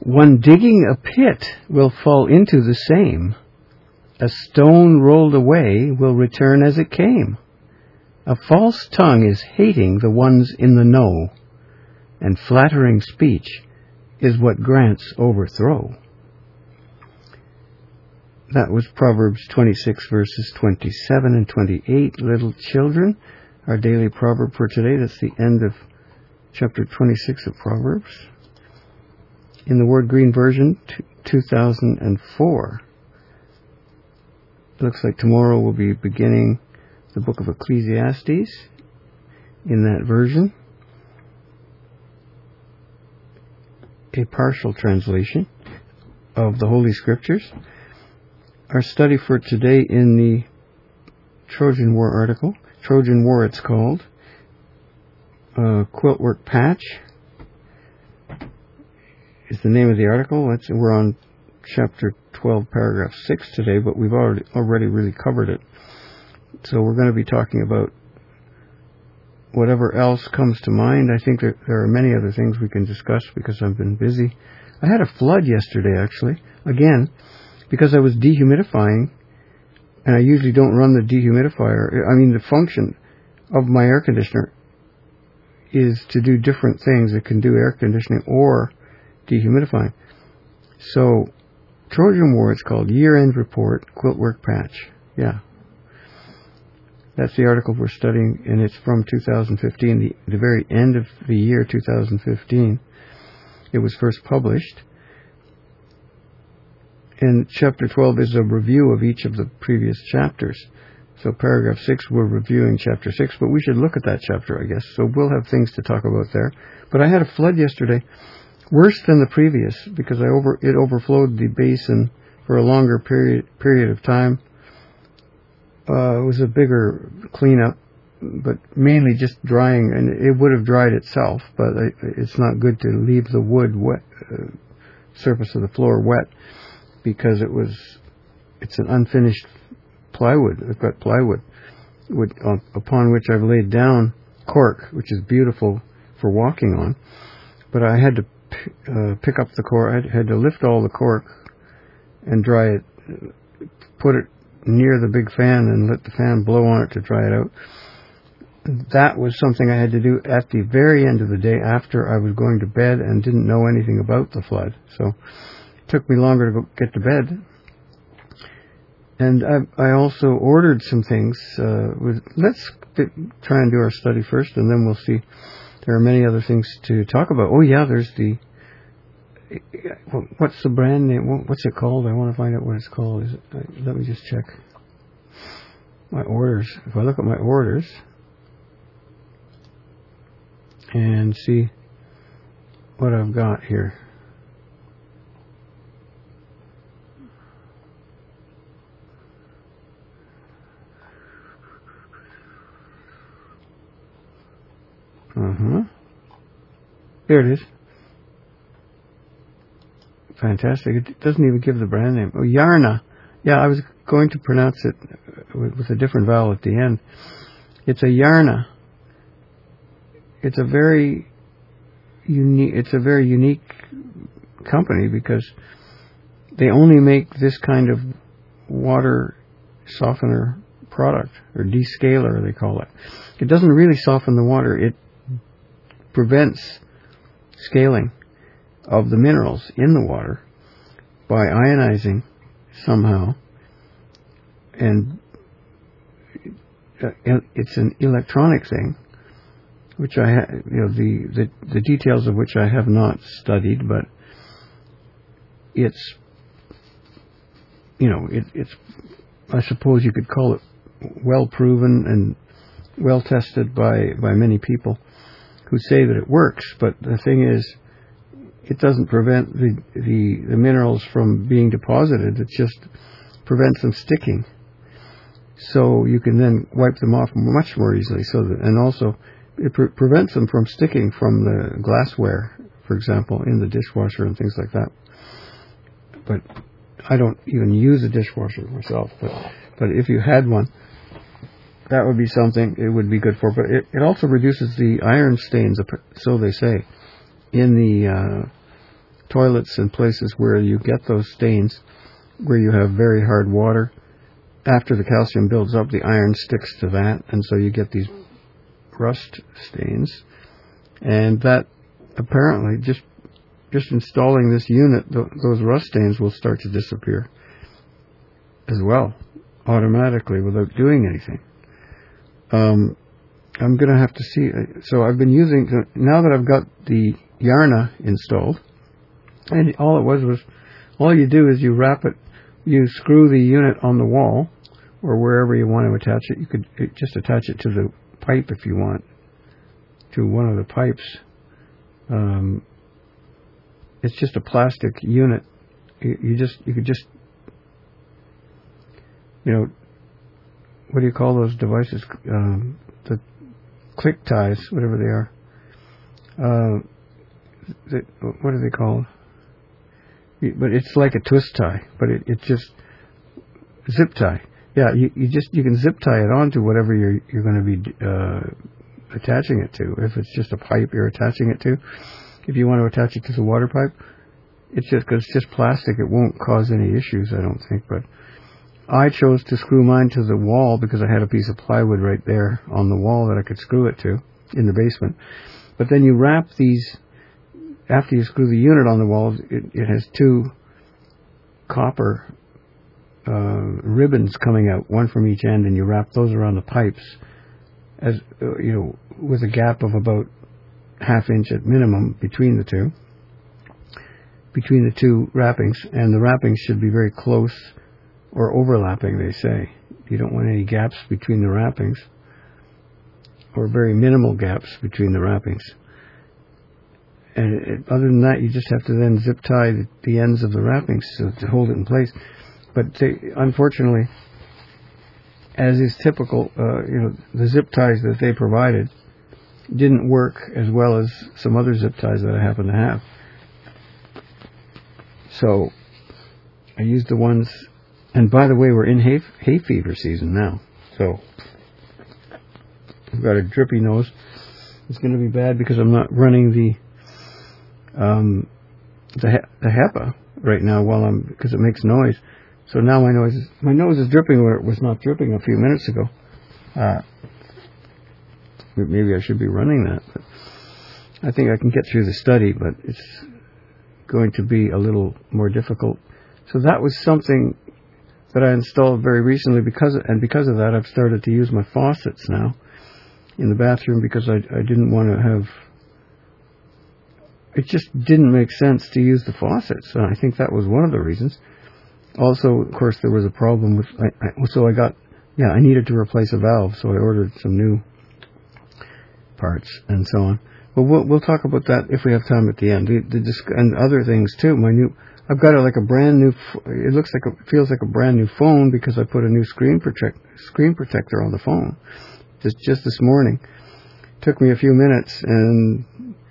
One digging a pit will fall into the same. A stone rolled away will return as it came. A false tongue is hating the ones in the know, and flattering speech is what grants overthrow. That was Proverbs 26, verses 27 and 28. Little children, our daily proverb for today. That's the end of chapter 26 of Proverbs. In the Word Green version, 2004. Looks like tomorrow we'll be beginning the book of Ecclesiastes in that version. A partial translation of the Holy Scriptures. Our study for today in the Trojan War article. Trojan War it's called. Quiltwork Patch is the name of the article. We're on chapter 12, paragraph 6 today, but we've already really covered it. So we're going to be talking about whatever else comes to mind. I think that there are many other things we can discuss because I've been busy. I had a flood yesterday, actually, again, because I was dehumidifying, and I usually don't run the dehumidifier. I mean, the function of my air conditioner is to do different things. It can do air conditioning or dehumidifying. So, Trojan War, it's called Year-End Report, Quiltwork Patch. Yeah. That's the article we're studying, and it's from 2015, the very end of the year 2015. It was first published. And chapter 12 is a review of each of the previous chapters. So paragraph 6, we're reviewing chapter 6, but we should look at that chapter, I guess. So we'll have things to talk about there. But I had a flood yesterday, worse than the previous, because it overflowed the basin for a longer period of time. It was a bigger cleanup, but mainly just drying, and it would have dried itself, but it's not good to leave the wood wet, surface of the floor wet, because it's an unfinished plywood. I've got plywood upon which I've laid down cork, which is beautiful for walking on, but I had to pick up the cork. I had to lift all the cork and dry it, put it near the big fan and let the fan blow on it to dry it out. That was something I had to do at the very end of the day after I was going to bed and didn't know anything about the flood. So it took me longer to get to bed. And I also ordered some things. Let's try and do our study first, and then we'll see. There are many other things to talk about. Oh yeah, there's what's the brand name? What's it called? I want to find out what it's called. Let me just check my orders. If I look at my orders and see what I've got here. There it is. Fantastic. It doesn't even give the brand name. Oh, Yarna. Yeah, I was going to pronounce it with a different vowel at the end. It's a Yarna. It's a very unique company because they only make this kind of water softener product, or descaler they call it. It doesn't really soften the water. It prevents scaling of the minerals in the water by ionizing somehow, and it's an electronic thing, which the details of which I have not studied, but it's I suppose you could call it well proven and well tested by many people who say that it works. But the thing is, it doesn't prevent the minerals from being deposited. It just prevents them sticking. So you can then wipe them off much more easily. And also it prevents them from sticking from the glassware, for example, in the dishwasher and things like that. But I don't even use a dishwasher myself. But if you had one, that would be something it would be good for. But it also reduces the iron stains, so they say, in the toilets and places where you get those stains, where you have very hard water, after the calcium builds up, the iron sticks to that, and so you get these rust stains. And that apparently, just installing this unit, those rust stains will start to disappear as well, automatically, without doing anything. I'm going to have to see. So I've been using, now that I've got the Yarna installed, and all you do is you wrap it, you screw the unit on the wall, or wherever you want to attach it. You could just attach it to the pipe if you want, to one of the pipes. It's just a plastic unit. You could just, what do you call those devices? The click ties, whatever they are. What are they called? But it's like a twist tie, but it's just zip tie. Yeah, you can zip tie it onto whatever you're going to be attaching it to. If it's just a pipe you're attaching it to, if you want to attach it to the water pipe, it's just plastic. It won't cause any issues, I don't think. But I chose to screw mine to the wall because I had a piece of plywood right there on the wall that I could screw it to in the basement. But then you wrap these, after you screw the unit on the wall, it has two copper ribbons coming out, one from each end, and you wrap those around the pipes, as with a gap of about ½ inch at minimum between the two wrappings, and the wrappings should be very close or overlapping, they say. You don't want any gaps between the wrappings, or very minimal gaps between the wrappings. And other than that, you just have to then zip tie the ends of the wrappings to hold it in place. But unfortunately, as is typical, the zip ties that they provided didn't work as well as some other zip ties that I happen to have. So I used the ones, and by the way, we're in hay fever season now. So I've got a drippy nose. It's going to be bad because I'm not running the HEPA right now because it makes noise. So now my nose is dripping where it was not dripping a few minutes ago. Maybe I should be running that. But I think I can get through the study, but it's going to be a little more difficult. So that was something that I installed very recently because of that I've started to use my faucets now in the bathroom, because I didn't want to have. It just didn't make sense to use the faucets, and I think that was one of the reasons. Also, of course, there was a problem with. I needed to replace a valve, so I ordered some new parts and so on. But we'll talk about that if we have time at the end. And other things too. I've got like a brand new. It feels like a brand new phone because I put a new screen protector on the phone just this morning. Took me a few minutes, and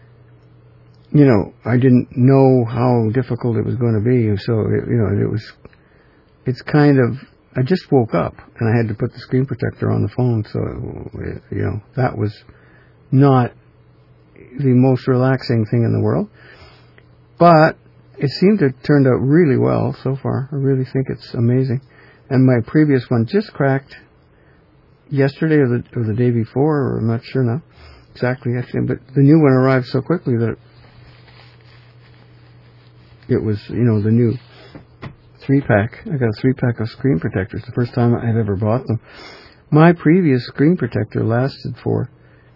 I didn't know how difficult it was going to be. So it's kind of. I just woke up and I had to put the screen protector on the phone. So that was not the most relaxing thing in the world, but it seemed to have turned out really well so far. I really think it's amazing. And my previous one just cracked yesterday or the day before, or I'm not sure now exactly, actually, but the new one arrived so quickly that it was, the new 3-pack. I got a 3-pack of screen protectors, the first time I've ever bought them. My previous screen protector lasted for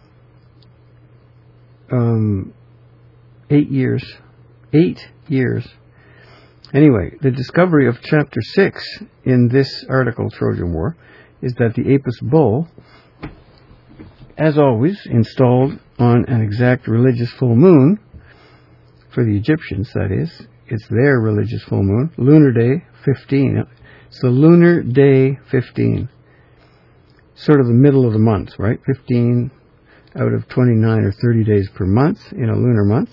8 years. 8 years. Anyway, the discovery of Chapter 6 in this article, Trojan War, is that the Apis bull, as always, installed on an exact religious full moon, for the Egyptians, that is. It's their religious full moon, lunar day 15. It's the lunar day 15. Sort of the middle of the month, right? 15 out of 29 or 30 days per month in a lunar month.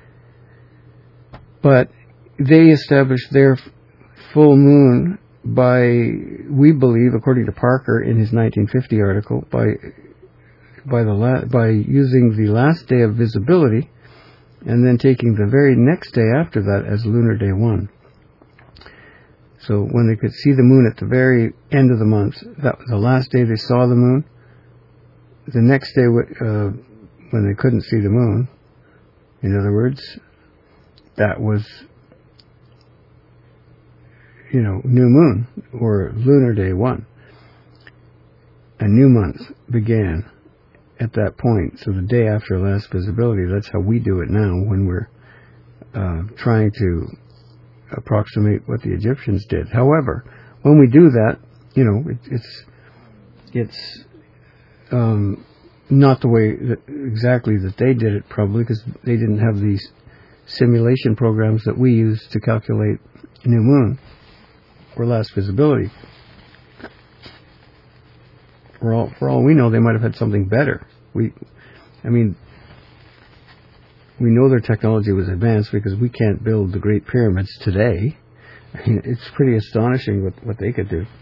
But they established their full moon by, we believe, according to Parker in his 1950 article, by using the last day of visibility and then taking the very next day after that as lunar day 1. So when they could see the moon at the very end of the month, that was the last day they saw the moon. The next day, when they couldn't see the moon, in other words, that was, new moon, or lunar day 1. A new month began at that point. So the day after last visibility, that's how we do it now when we're trying to approximate what the Egyptians did. However, when we do that, it's not the way exactly that they did it, probably, because they didn't have these simulation programs that we use to calculate new moon or last visibility. For all we know, they might have had something better. We know their technology was advanced because we can't build the Great Pyramids today. It's pretty astonishing what they could do.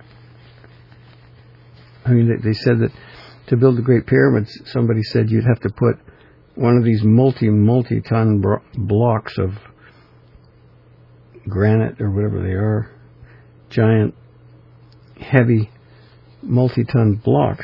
They said that to build the Great Pyramids, somebody said you'd have to put one of these multi-ton blocks of granite or whatever they are, giant, heavy, multi-ton blocks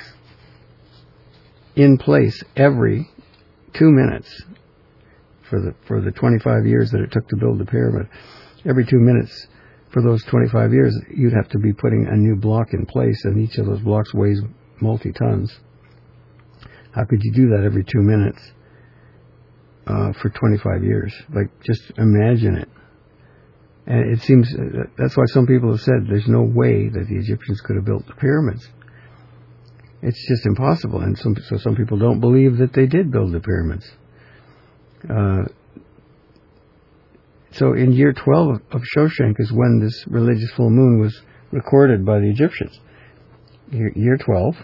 in place every 2 minutes for the 25 years that it took to build the pyramid. Every 2 minutes for those 25 years, you'd have to be putting a new block in place, and each of those blocks weighs multi-tons. How could you do that every 2 minutes for 25 years? Just imagine it. And it seems, that's why some people have said there's no way that the Egyptians could have built the pyramids. It's just impossible. And so some people don't believe that they did build the pyramids. So in year 12 of Shoshenq is when this religious full moon was recorded by the Egyptians. Year 12.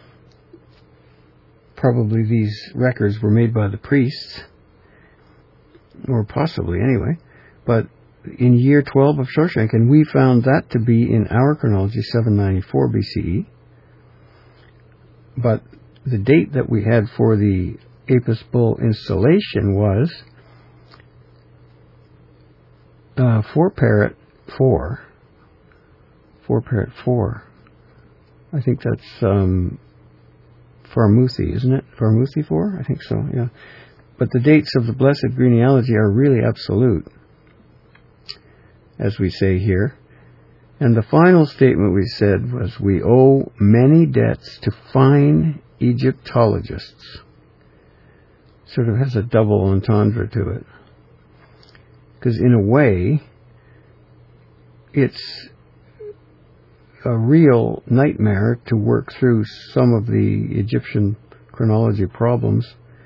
Probably these records were made by the priests, or possibly anyway. But in year 12 of Shoshenq, and we found that to be in our chronology 794 BCE. But the date that we had for the Apis bull installation was 4 Parrot 4. 4 Parrot 4. I think that's Farmuthi, isn't it? Farmuthi 4? I think so, yeah. But the dates of the blessed genealogy are really absolute, as we say here. And the final statement we said was, we owe many debts to fine Egyptologists. Sort of has a double entendre to it. Because in a way, it's a real nightmare to work through some of the Egyptian chronology problems.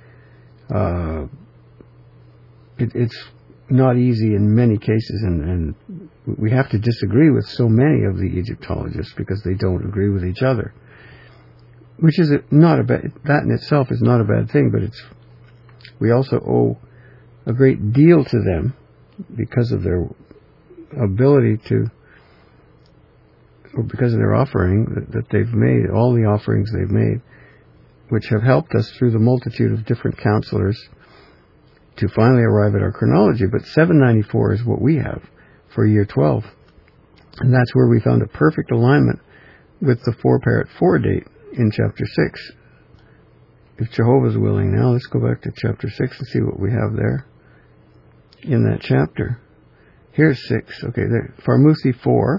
It's not easy in many cases, and we have to disagree with so many of the Egyptologists because they don't agree with each other. Which is not a bad, that in itself is not a bad thing, but we also owe a great deal to them because of their ability to, or because of their offering that they've made, all the offerings they've made, which have helped us through the multitude of different counselors to finally arrive at our chronology. But 794 is what we have for year 12. And that's where we found a perfect alignment with the 4 Parrot 4 date in chapter 6. If Jehovah's willing now, let's go back to chapter 6 and see what we have there in that chapter. Here's 6. Okay, there. Farmuthi 4.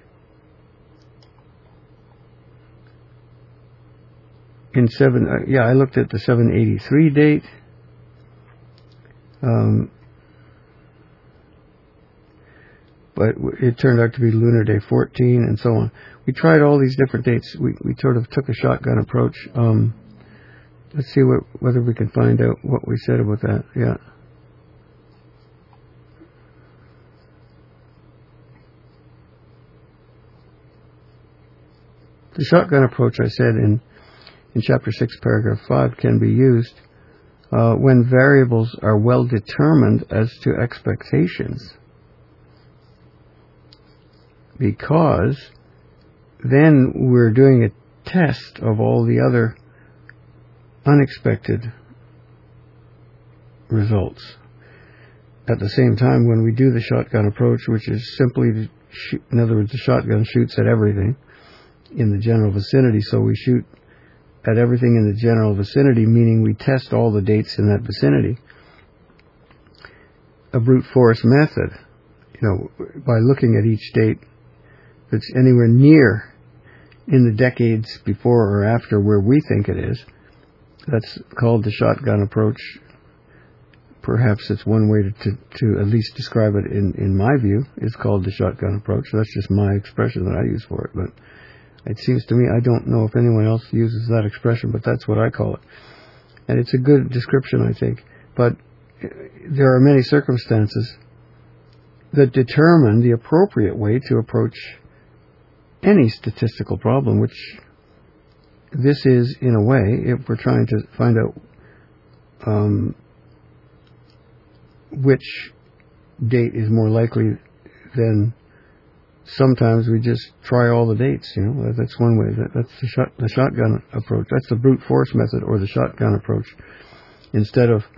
In 7, I looked at the 783 date. But it turned out to be lunar day 14 and so on. We tried all these different dates. We sort of took a shotgun approach. Let's see whether we can find out what we said about that. Yeah. The shotgun approach, I said in chapter 6, paragraph 5, can be used when variables are well determined as to expectations. Because then we're doing a test of all the other unexpected results. At the same time, when we do the shotgun approach, which is simply to shoot, in other words, the shotgun shoots at everything in the general vicinity, so we shoot at everything in the general vicinity, meaning we test all the dates in that vicinity. A brute force method, by looking at each date that's anywhere near in the decades before or after where we think it is, that's called the shotgun approach. Perhaps it's one way to at least describe it in my view. It's called the shotgun approach. That's just my expression that I use for it. But it seems to me, I don't know if anyone else uses that expression, but that's what I call it. And it's a good description, I think. But there are many circumstances that determine the appropriate way to approach any statistical problem, which this is, in a way, if we're trying to find out which date is more likely, then sometimes we just try all the dates. That's one way. That's the shotgun approach. That's the brute force method, or the shotgun approach. Instead of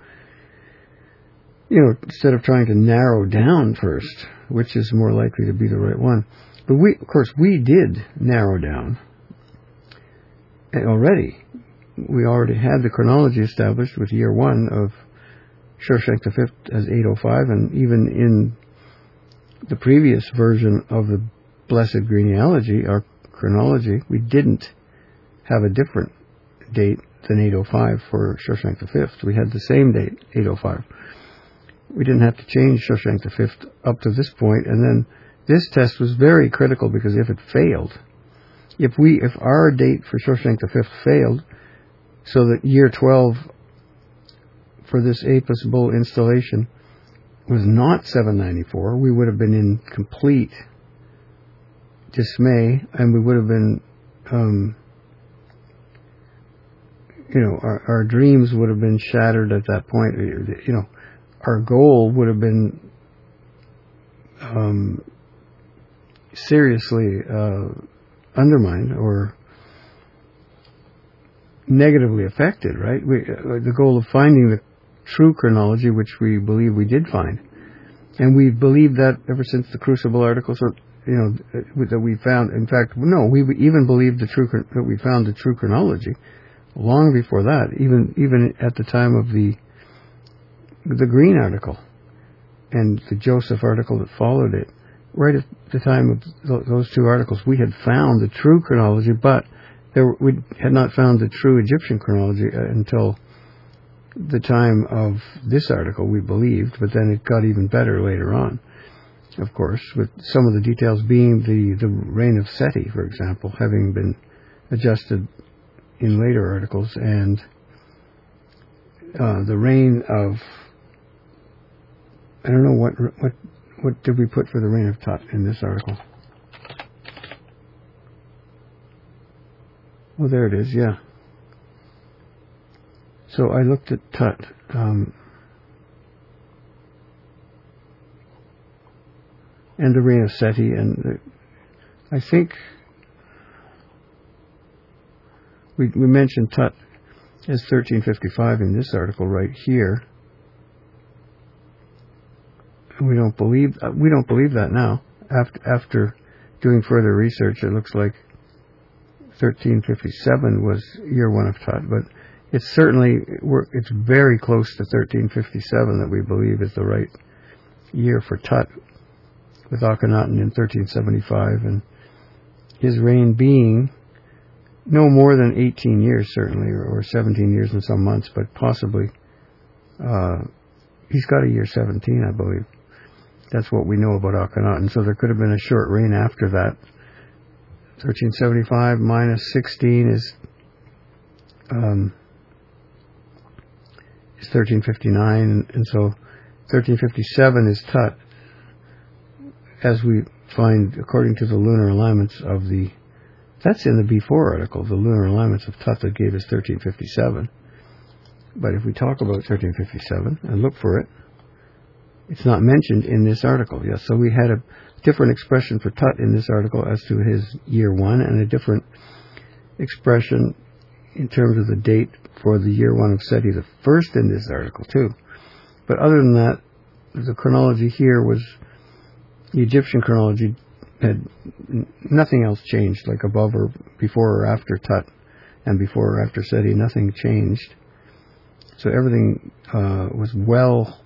trying to narrow down first, which is more likely to be the right one. But we did narrow down already. We already had the chronology established with year 1 of Shawshank the Fifth as 805, and even in the previous version of the Blessed Genealogy, our chronology, we didn't have a different date than 805 for Shawshank the Fifth. We had the same date, 805. We didn't have to change Shawshank the Fifth up to this point, and then this test was very critical, because if it failed, if our date for Shawshank the Fifth failed, so that year 12 for this Apis bull installation was not 794, we would have been in complete dismay, and we would have been, our dreams would have been shattered at that point. Our goal would have been seriously undermined or negatively affected, right? The goal of finding the true chronology, which we believe we did find. And we've believed that ever since the Crucible articles, that we found. In fact, no, we even believed that we found the true chronology long before that, even at the time of the Green article and the Joseph article that followed it. Right at the time of those two articles, we had found the true chronology, but we had not found the true Egyptian chronology until the time of this article, we believed, but then it got even better later on, of course, with some of the details being the reign of Seti, for example, having been adjusted in later articles, and the reign of, I don't know what did we put for the reign of Tut in this article? Oh, there it is, yeah. So I looked at Tut. And the reign of Seti, and I think we mentioned Tut as 1355 in this article right here. We don't believe that now. After doing further research, it looks like 1357 was year 1 of Tut, but it's very close to 1357 that we believe is the right year for Tut, with Akhenaten in 1375, and his reign being no more than 18 years, certainly, or 17 years and some months, but possibly he's got a year 17, I believe. That's what we know about Akhenaten. So there could have been a short reign after that. 1375 minus 16 is 1359, and so 1357 is Tut, as we find according to the lunar alignments of that's in the B4 article, the lunar alignments of Tut that gave us 1357. But if we talk about 1357 and look for it, it's not mentioned in this article. Yes, so we had a different expression for Tut in this article as to his year 1, and a different expression in terms of the date for the year 1 of Seti the first in this article too. But other than that, the chronology here was, the Egyptian chronology had nothing else changed, like above or before or after Tut and before or after Seti, nothing changed. So everything was well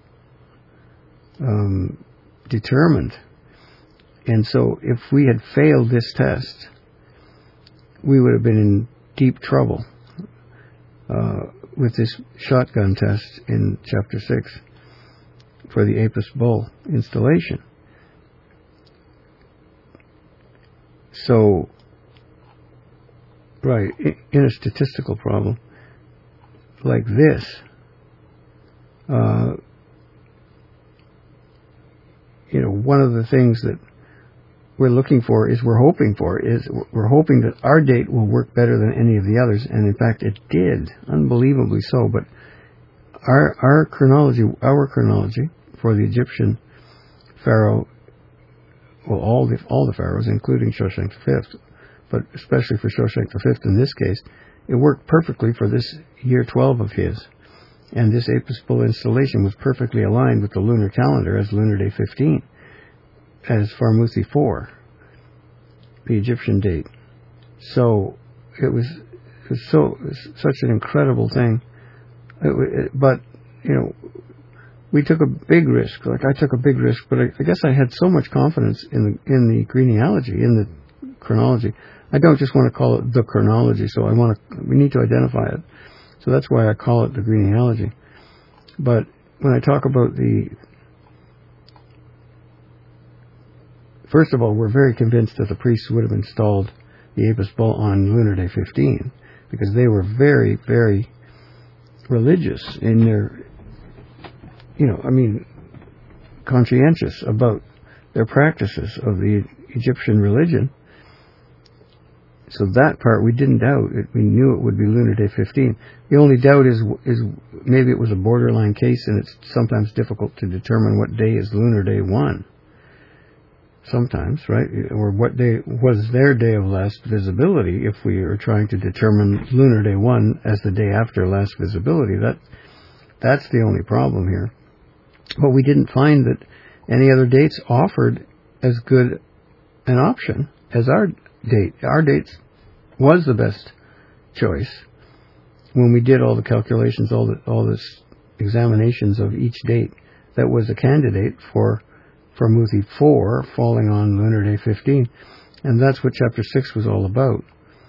determined. And so if we had failed this test, we would have been in deep trouble with this shotgun test in chapter 6 for the Apis bull installation. So, right, in a statistical problem like this, one of the things that we're looking for is we're hoping that our date will work better than any of the others, and in fact it did, unbelievably so. But our chronology for the Egyptian pharaoh, well, all the pharaohs, including Shoshenq V, but especially for Shoshenq V in this case, it worked perfectly for this year 12 of his. And this Apis bull installation was perfectly aligned with the lunar calendar as lunar day 15, as Farmuthi IV, the Egyptian date. So it was such an incredible thing. But we took a big risk. Like, I took a big risk, but I guess I had so much confidence in the genealogy, in the chronology. I don't just want to call it the chronology, so we need to identify it. So that's why I call it the genealogy. But when I talk about first of all, we're very convinced that the priests would have installed the Apis bull on lunar day 15, because they were very, very religious in their, conscientious about their practices of the Egyptian religion. So that part we didn't doubt. We knew it would be lunar day 15. The only doubt is maybe it was a borderline case, and it's sometimes difficult to determine what day is lunar day 1. Sometimes, right? Or what day was their day of last visibility, if we are trying to determine lunar day 1 as the day after last visibility. That's the only problem here. But we didn't find that any other dates offered as good an option as our date. Our date was the best choice when we did all the calculations, all the examinations of each date that was a candidate for Farmuthi IV falling on lunar day 15, and that's what chapter 6 was all about.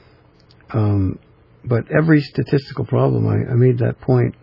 But every statistical problem, I made that point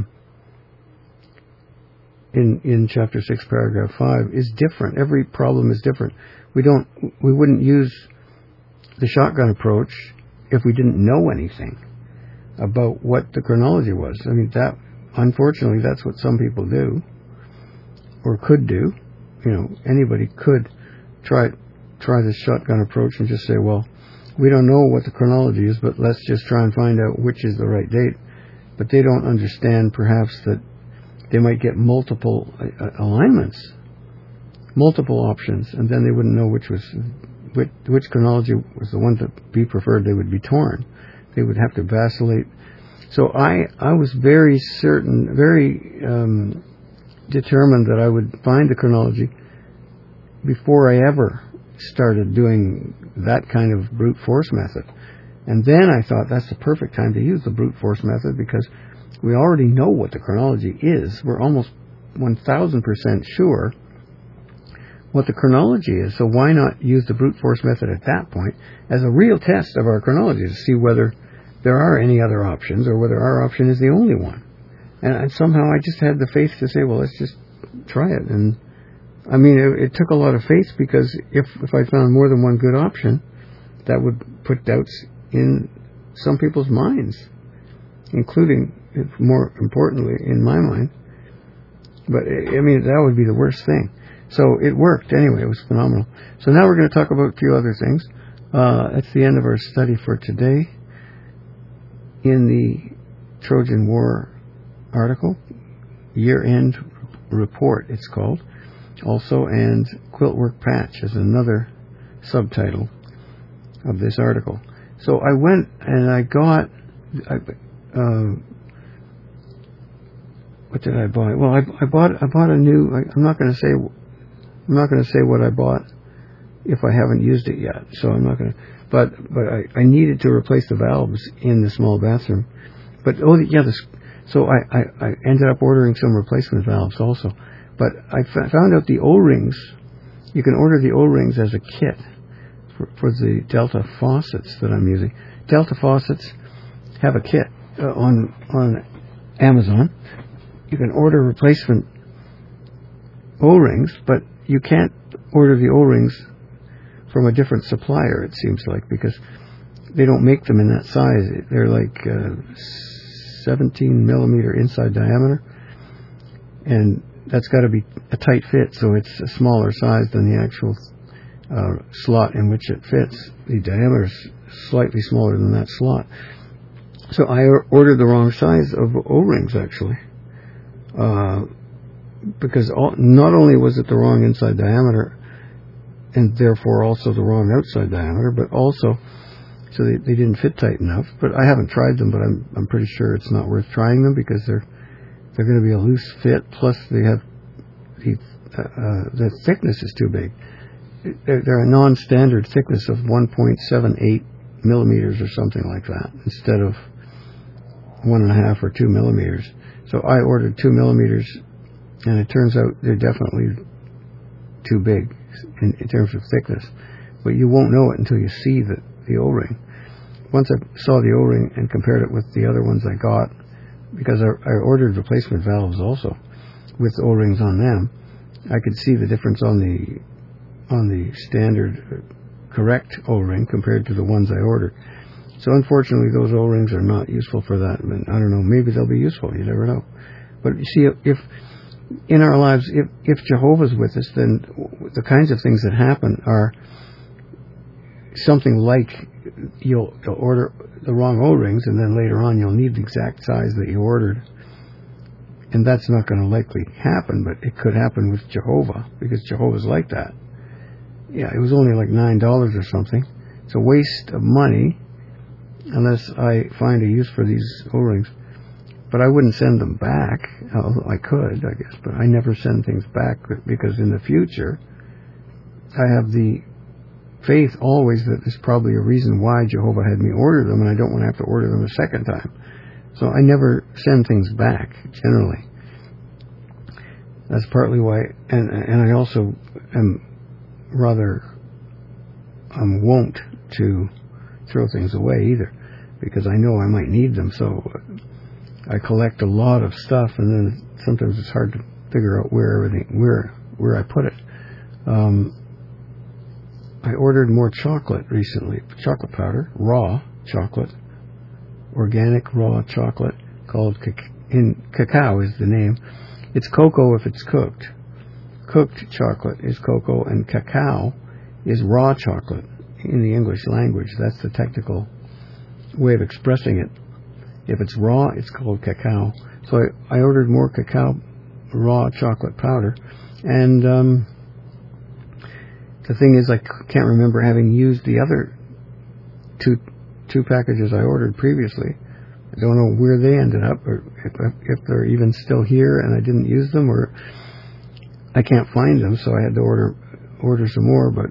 in chapter 6, paragraph 5, is different. Every problem is different. We wouldn't use the shotgun approach if we didn't know anything about what the chronology was. I mean, unfortunately, that's what some people do, or could do. Anybody could try this shotgun approach and just say, well, we don't know what the chronology is, but let's just try and find out which is the right date. But they don't understand, perhaps, that they might get multiple alignments, multiple options, and then they wouldn't know which chronology was the one to be preferred. They would be torn. They would have to vacillate. So I was very certain, very determined that I would find the chronology before I ever started doing that kind of brute force method. And then I thought that's the perfect time to use the brute force method, because we already know what the chronology is. We're almost 1,000% sure what the chronology is. So why not use the brute force method at that point as a real test of our chronology to see whether there are any other options or whether our option is the only one. And somehow I just had the faith to say, well, let's just try it. And I mean, it took a lot of faith, because if I found more than one good option, that would put doubts in some people's minds, including, more importantly, in my mind. But I mean, that would be the worst thing. So it worked anyway. It was phenomenal. So now we're going to talk about a few other things. That's the end of our study for today. In the Trojan War article, Year-End Report, it's called. Also, and Quiltwork Patch is another subtitle of this article. So I went and I got what did I buy? Well, I bought a new. I'm not going to say what I bought if I haven't used it yet. So I'm not going to. But I needed to replace the valves in the small bathroom. But so I ended up ordering some replacement valves also. But I found out the O-rings. You can order the O-rings as a kit for the Delta faucets that I'm using. Delta faucets have a kit on Amazon. You can order replacement O-rings, but you can't order the O-rings from a different supplier, it seems like, because they don't make them in that size. They're like 17 millimeter inside diameter, and that's got to be a tight fit, so it's a smaller size than the actual slot in which it fits. The diameter is slightly smaller than that slot. So I ordered the wrong size of O-rings, actually, because not only was it the wrong inside diameter, and therefore also the wrong outside diameter, but also, so they didn't fit tight enough. But I haven't tried them, but I'm pretty sure it's not worth trying them, because they're going to be a loose fit, plus they have the thickness is too big. They're a non-standard thickness of 1.78 millimeters or something like that, instead of 1.5 or 2 millimeters. So I ordered 2 millimeters, and it turns out they're definitely too big in terms of thickness. But you won't know it until you see the O-ring. Once I saw the O-ring and compared it with the other ones I got, because I ordered replacement valves also with O-rings on them, I could see the difference on the standard correct O-ring compared to the ones I ordered. So unfortunately, those O-rings are not useful for that. I mean, I don't know, maybe they'll be useful, you never know. But you see, if in our lives, if Jehovah's with us, then the kinds of things that happen are something like you'll order the wrong O-rings, and then later on you'll need the exact size that you ordered. And that's not going to likely happen, but it could happen with Jehovah, because Jehovah's like that. Yeah, it was only like $9 or something. It's a waste of money unless I find a use for these O-rings. But I wouldn't send them back. I could, I guess, but I never send things back, because in the future I have the faith always that there's probably a reason why Jehovah had me order them, and I don't want to have to order them a second time. So I never send things back, generally. That's partly why, and I also am rather wont to throw things away either, because I know I might need them. So I collect a lot of stuff, and then sometimes it's hard to figure out where I put it. I ordered more chocolate recently, chocolate powder, raw chocolate, organic raw chocolate, called cacao is the name. It's cocoa if it's cooked. Cooked chocolate is cocoa, and cacao is raw chocolate in the English language. That's the technical way of expressing it. If it's raw, it's called cacao. So I ordered more cacao raw chocolate powder, and the thing is, I can't remember having used the other two packages I ordered previously. I don't know where they ended up, or if they're even still here and I didn't use them, or I can't find them, so I had to order some more. But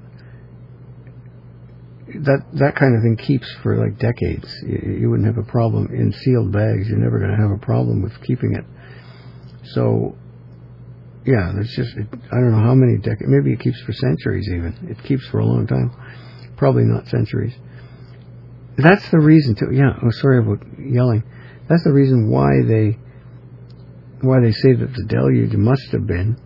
that kind of thing keeps for like decades. You wouldn't have a problem in sealed bags. You're never going to have a problem with keeping it. So yeah, there's just, I don't know how many decades. Maybe it keeps for centuries even. It keeps for a long time. Probably not centuries. That's the reason too. Yeah, oh, sorry about yelling. That's the reason why they say that the deluge must have been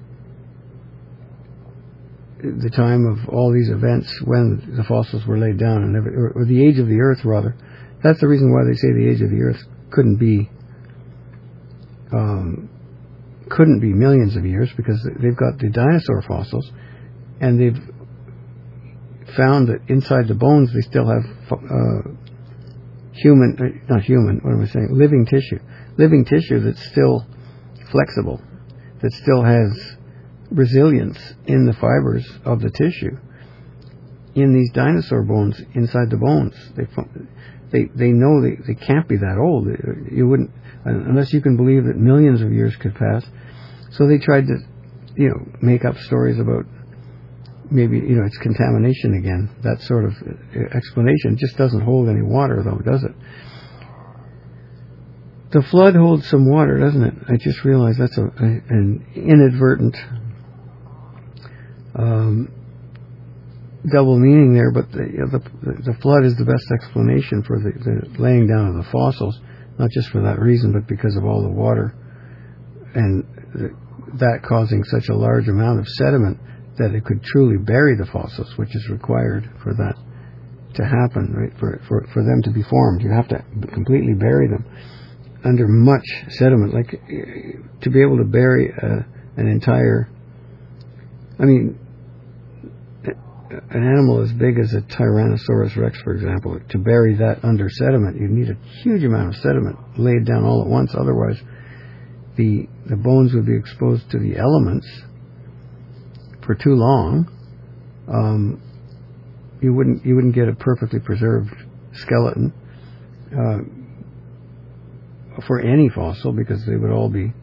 the time of all these events when the fossils were laid down, and or the age of the earth, rather. That's the reason why they say the age of the earth couldn't be millions of years, because they've got the dinosaur fossils, and they've found that inside the bones they still have living tissue that's still flexible, that still has resilience in the fibers of the tissue in these dinosaur bones, inside the bones. they know they can't be that old. You wouldn't, unless you can believe that millions of years could pass. So they tried to, make up stories about maybe, it's contamination again. That sort of explanation just doesn't hold any water, though, does it? The flood holds some water, doesn't it? I just realized that's an inadvertent double meaning there, but the flood is the best explanation for the laying down of the fossils, not just for that reason, but because of all the water and that causing such a large amount of sediment that it could truly bury the fossils, which is required for that to happen, right? For them to be formed, you have to completely bury them under much sediment, like to be able to bury an entire, an animal as big as a Tyrannosaurus rex, for example, to bury that under sediment, you need a huge amount of sediment laid down all at once. Otherwise, the bones would be exposed to the elements for too long. You wouldn't get a perfectly preserved skeleton for any fossil, because they would all be,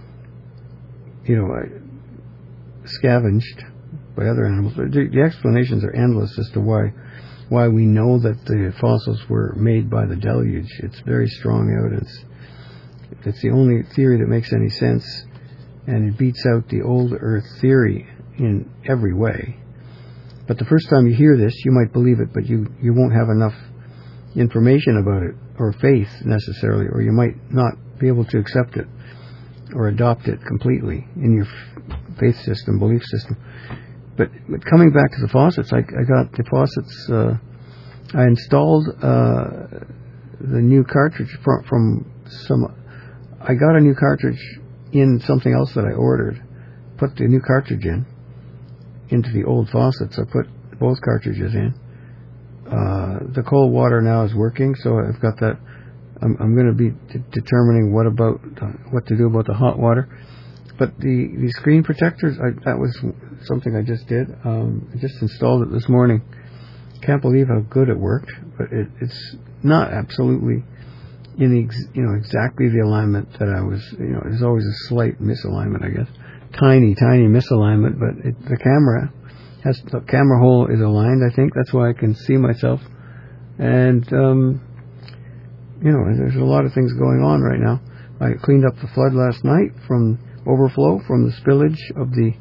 scavenged by other animals. The explanations are endless as to why we know that the fossils were made by the deluge. It's very strong evidence. It's the only theory that makes any sense, and it beats out the old Earth theory in every way. But the first time you hear this, you might believe it, but you won't have enough information about it, or faith necessarily, or you might not be able to accept it or adopt it completely in your faith system, belief system. But coming back to the faucets, I got the faucets, I installed the new cartridge from some, I got a new cartridge in something else that I ordered, put the new cartridge into the old faucets. I put both cartridges in. The cold water now is working, so I've got that. I'm going to be determining what to do about the hot water. But the screen protectors, that was something I just did. I just installed it this morning. Can't believe how good it worked, but it's not absolutely in exactly the alignment that I was. There's always a slight misalignment, I guess, tiny misalignment. But the camera hole is aligned. I think that's why I can see myself. And there's a lot of things going on right now. I cleaned up the flood last night from overflow from the spillage of the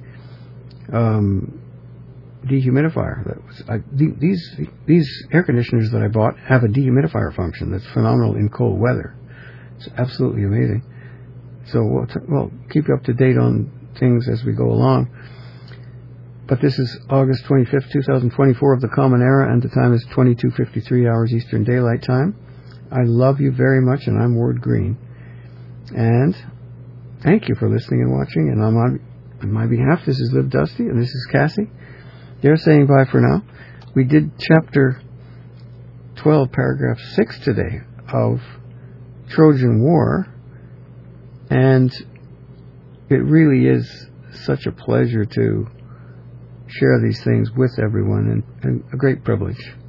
dehumidifier. These air conditioners that I bought have a dehumidifier function that's phenomenal in cold weather. It's absolutely amazing. So we'll keep you up to date on things as we go along. But this is August 25th, 2024 of the Common Era, and the time is 22:53 hours Eastern Daylight Time. I love you very much, and I'm Ward Green. And thank you for listening and watching. And on my behalf, this is Liv Dusty, and this is Cassie. They're saying bye for now. We did chapter 12, paragraph 6 today of Trojan War, and it really is such a pleasure to share these things with everyone, and a great privilege.